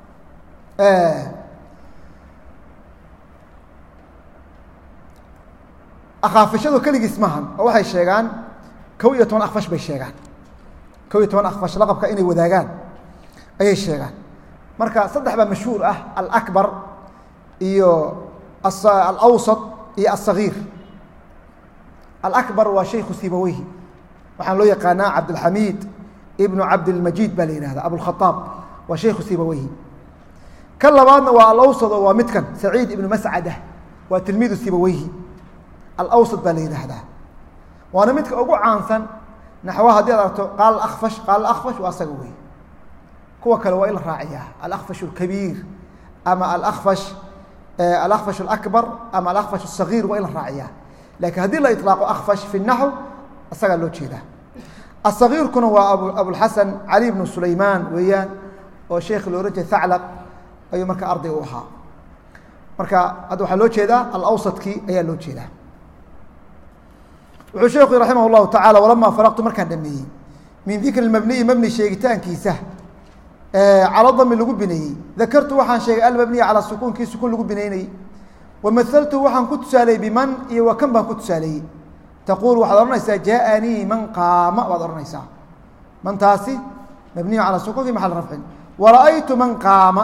akhaafishadu keligiis mahan oo waxay sheegaan 11 akfash bay sheegaan 11 akfash laqabka inay wadaagaan ayay sheegaan marka saddex baa mashhuur ah alakbar iyo alawsat iyo aلصagiir alakbar waa shaykhu sibaweyhi waxaan loo yaqaanaa cabdilxamiid ibnu cabdilmajiid baa la yihahda abulkhaaab waa shaykhu sibaweyhi kan labaadna waa alawsat oo waa midkan saciid ibnu mascada waa tilmiidu sibaweyhi alawsat baa la yidhaahdaa waana midka ugu caansan naxwa haddii ad aragto qaal akfash waa asaga wey kuwa kale waa in la raaciyaa alakfash اlkabiir ama alakfash اlakbar ama alakfash الصagiir waa in la raaciyaa lakiin haddii la iطlaaqo akfash fi الnaxw isagaa loo jeedaa aلصagiirkuna waa abulxasan cali bnu sulaymaan weeyaan oo sheekh lo ohan jiray thaclab ayuu marka arday u ahaa marka hadda waxaa loo jeedaa alawsatkii ayaa loo jeedaa wuxuu sheekhu raximah الlahu taعalى walamaa faraqtu markaan dhameeyey min dikri اmabniyi mabni sheegitaankiisa calى dami lagu bineeyey dakartu waxaan sheegay almabniya calى sukuun kii sukuun lagu bineynayey wamahaltu waxaan ku tusaaleeyey biman iyo wa kan baan ku tusaaleeyey taquul waxaad odhanaysaa jaaanii man qaama baad odhanaysaa mantaasi mabniyu calى sukuun fi maxal rafcin wara'aytu man qaama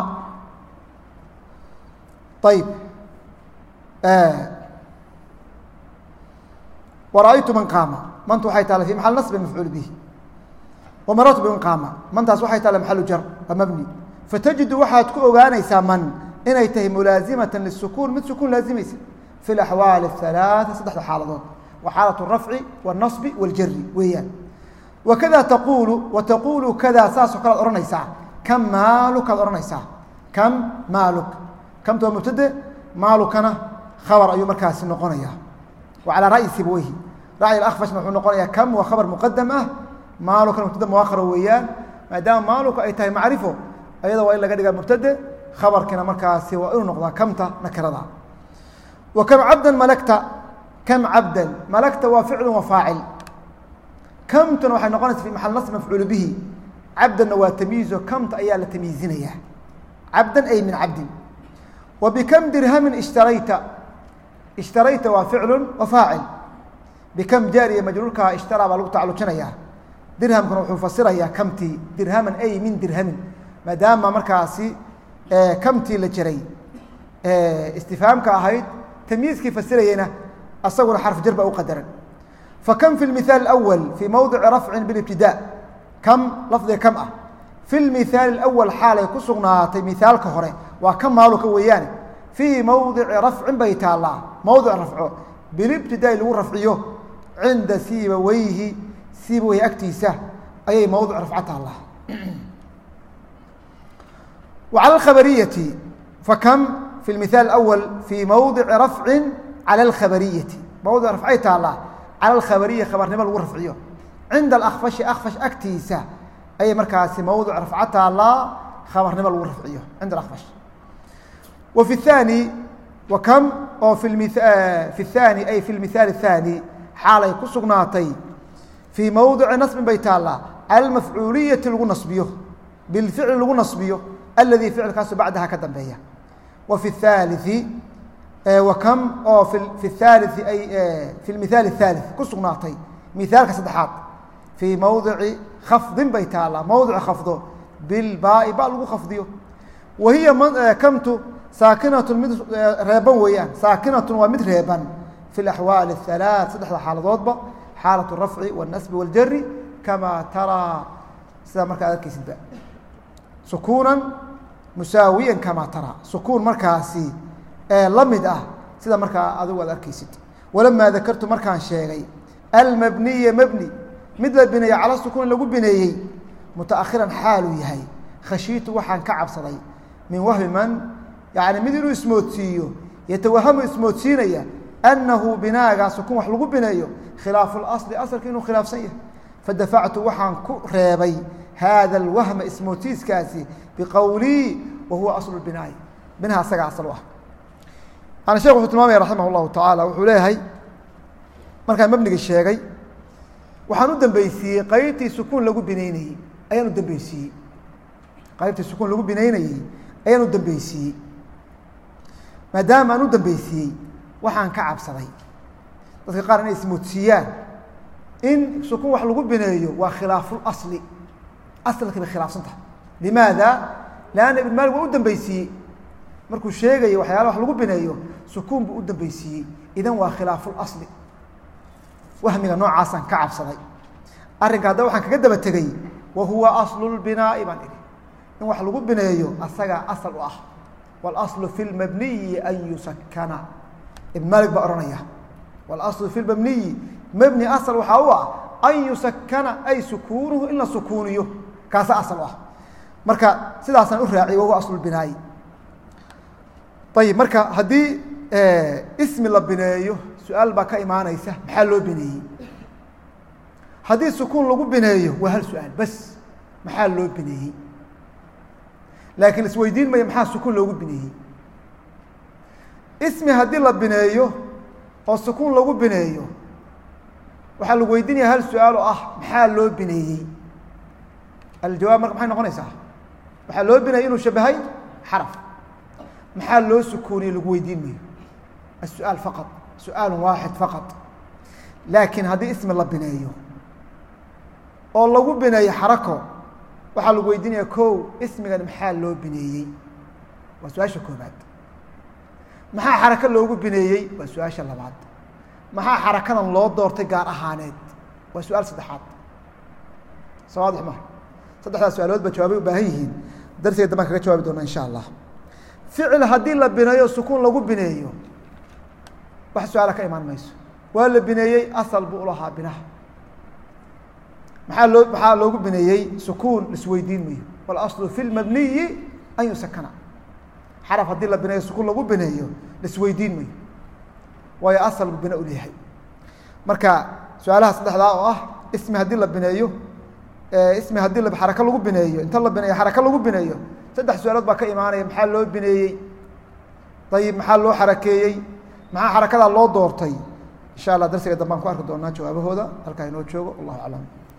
ayb wara'aytu man qaama mantu waxay taala fi maxal nasbi mafcuul bihi wamarartu biman qaama mantaas waxay taala maxalu jar waa mabni fatajidu waxaad ku ogaanaysaa man inay tahay mulaazimata lisukuun mid sukuun laazimaysa fi اlaxwaali الثalaaثa saddexda xaaladood wa xaalaة الrafci والnaصbi wاljari weeyaan wakada taquulu wataquulu kada saasoo kale ad odhanaysaa kam maalukaad odhanaysaa kam maaluk kamta waa mubtade maalukana khabar ayuu markaasi noqonaya wa calaa ra'yi sibaweyhi ra'yi akfashna wuxuu noqonayaa kam waa khabar muqadam ah maalukana mubtade muakhara weeyaan maadaama maaluka ay tahay macrifo ayada waa in laga dhigaa mubtade khabarkina markaasi waa inuu noqdaa kamta nakirada wa kam cabdan malakta kam cabdan malakta waa ficlu wa faacil kamtuna waxay noqonaysa fi maxal nasb mafcuul bihi cabdanna waa tamyiizo kamta ayaa la tamyiizinaya cabdan ay min cabdin wa bikam dirhamin ishtarayta waa ficlu wa faacil bikam jaariya majruurka ishtaraa baa lagu tacalujinaya dirhamkuna wuxuu fasirayaa kamtii dirhaman ay min dirhamin maadaama markaasi kamtii la jiray istifhaamka ahayd tamyiizkii fasirayeyna asaguna xarf jar baa u qadaran fakam fi اmithaal اأwal fii mowdici rafcin biاbtidaa kam lafdiga kam ah fi lmithaali اأwal xaalay ku sugnaatay mithaalka hore waa ka maaluka weeyaane fii mowdici rafcin bay taallaa mowdic rafco bilibtidaai lagu rafciyo cinda sibaweyhi sibaweyhi agtiisa ayay mowdic rafco taallaa وعلى الخبرية فكم في المثال الأول في موضع رفع على الخبرية موضع رفعي تعالى على الخبرية خبرنما لو رفعيه عند الأخفش أخفش أكتيسة أي مركز موضع رفعتها الله خبرنما لو رفعيه عند الأخفش وفي الثاني وكم أو في في الثاني أي في المثال الثاني حالة يكسقناطي في موضع نصب بيت الله المفعولية لو نصبيه بالفعل لو نصبيه الذي فعل كاس بعدها كدنبيه وفي الثالث وكم أو في الثالث أي في المثال الثالث كسقناطي مثال كصدحات في موضع خفض بيت الله موضع خفضه بالباء باء لو خفضيه وهي كمت ساكنة ريبا ويان ساكنة ومثل ريبا في الأحوال الثلاث صدح حالة ضبط حالة الرفع والنسب والجر كما ترى سيدا مركا أذكي سيدا سكونا مساويا كما ترى سكون مركاسي لمد سيدا مركا أذو أذكي سيدا ولما ذكرت مركا شيغي المبنية مبني مثل البنية على السكون اللي بنيه متأخرا حاله يهي خشيت وحان كعب صدي من وهم من يعني مدينو اسموتسيو يتوهم اسموتسينيا أنه بناء سكون وحلقو بنايو خلاف الأصل أصل كأنه خلاف سيء فدفعت وحان كريبي هذا الوهم اسموتيس كاسي بقولي وهو أصل البناء منها سقع أصل واحد أنا شيخ فتمامي رحمه الله تعالى وحوليهي مركان مبني الشيخي وحانو دنبيسي قيبتي سكون لقو بنيني أيانو دنبيسي قيبتي سكون لقو بنيني أيانو دنبيسي maadaama aan u dambeysiyey waxaan ka cabsaday dadka qaar inay ismoodsiiyaan in sukuun wax lagu bineeyo waa khilaafu asli asalka bay khilaafsan tahay limaada laana ibn maalik waa u dambeysiyey markuu sheegayo waxyaalaha wax lagu bineeyo sukuun buu u dambeysiyey idan waa khilaafu asli wahmiga noocaasaan ka cabsaday arrinka hadda waxaan kaga daba tegey wa huwa aslu lbinaa'i baan idhi in wax lagu bineeyo asagaa asal u ah والأصل في المبني أن يسكن ابن مالك بأرنية والأصل في المبني مبني أصل وحاوة أن يسكن أي سكونه إلا سكونيه كاس أصل واحد مركا سيدا أصلا أرعي وهو أصل البناء طيب مركا هدي اسم الله بنايه سؤال بكا إيمان إيسا محلو بنايه هدي سكون لغو بنايه وهل سؤال بس محلو بنايه لكن اسويدين ما يمحى السكون لو بنيه اسمي هدي لا بنيو او السكون لو بنيو waxaa lagu weydiinaya hal su-aal oo ah maxaa loo bineeyey aljawaab marka maxay noqonaysaa waxaa loo bineeyey inuu shabahay xaraf maxaa loo sukuuniyey lagu weydiin mayo السؤال فقط سؤال واحد فقط laakiin haddii ismi la bineeyo oo lagu bineeyo xarako waxaa lagu weydiinaya ko ismigan maxaa loo bineeyey waa su-aasha koobaad maxaa xarako loogu bineeyey waa su-aasha labaad maxaa xarakadan loo doortay gaar ahaaneed waa su-aal saddexaad soo waadix maha saddexdaas su-aalood ba jawaabay u baahan yihiin darsiga dambaan kaga jawaabi doona insha allah ficil haddii la bineeyo sukuun lagu bineeyo wax su-aala ka imaan mayso waa la bineeyey asal buu ulahaa binaha maxaa loogu bineeyey sukuun isweydiin mayo walaslu fi lmabniyi an yusakana xaraf haddii la bineeyo sukuun lagu bineeyo laisweydiin mayo waayo asal buu bina uleeyahay marka su-aalaha saddexdaa oo ah ismi haddii la bineeyo ismi haddii xarako lagu bineeyo inta la bineeyo xarako lagu bineeyo saddex su-aalood baa ka imaanaya maxaa loo bineeyey ayib maxaa loo xarakeeyey maxaa xarakadaa loo doortay insha allah darsiga dambaan ku arki doonaa jawaabahooda halkaa inoo joogo wallahu aclam